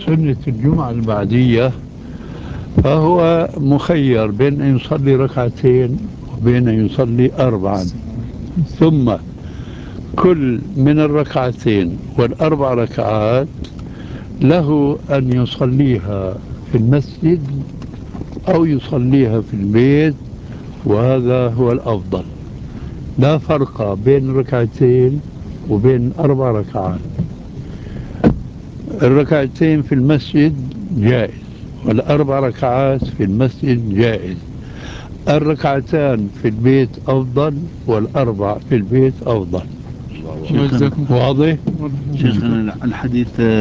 سنة الجمعة البعدية فهو مخير بين أن يصلي ركعتين وبين أن يصلي أربعا، ثم كل من الركعتين والأربع ركعات له أن يصليها في المسجد أو يصليها في البيت، وهذا هو الأفضل. لا فرق بين ركعتين وبين أربع ركعات. الركعتين في المسجد جائز، والأربع ركعات في المسجد جائز. الركعتان في البيت أفضل، والأربع في البيت أفضل. واضح؟ واضح؟ شيخنا الحديث